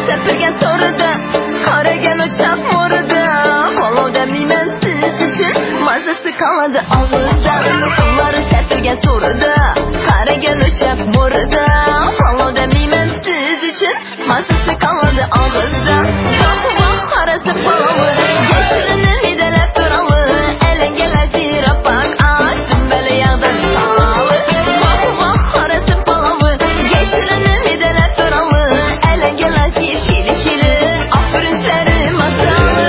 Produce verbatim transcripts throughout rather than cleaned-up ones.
sepilgen soruda Karagen uçak moruda Follow demeymen siz için Mazası kalmadı ağızda Suları sepilgen soruda Karagen uçak moruda Follow demeymen siz için Mazası kalmadı ağızda Vah vah arası palavı Geçirini midelep duralı Elengeler zirap bak Açtım böyle yağdan sağlı Vah vah arası palavı Geçirini midelep duralı Elengeler zir kili kili Aferin seri masalı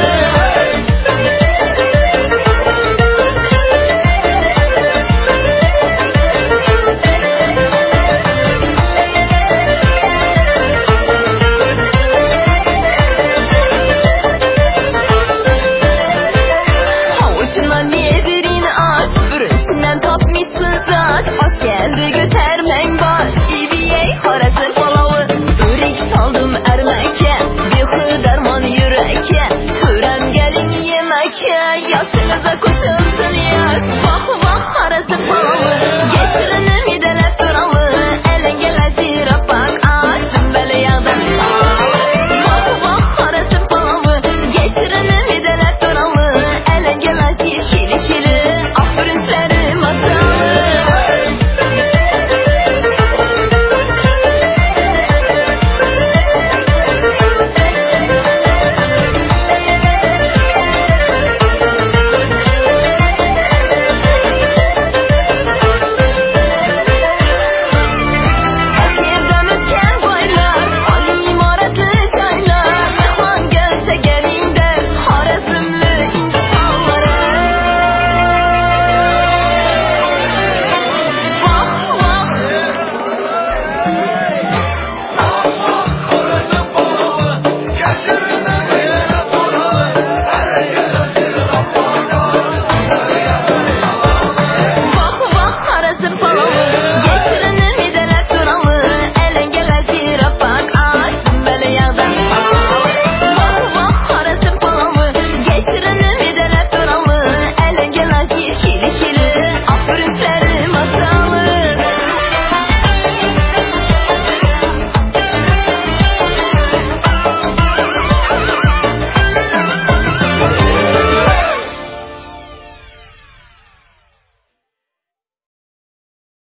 Hoş geldi götermen baş İbiyey harası palavı Börek saldım ermeke Bir hıdarman yüreke Törem gelin yemeke Yaşınıza kutumsun yaş Vah vah harası palavı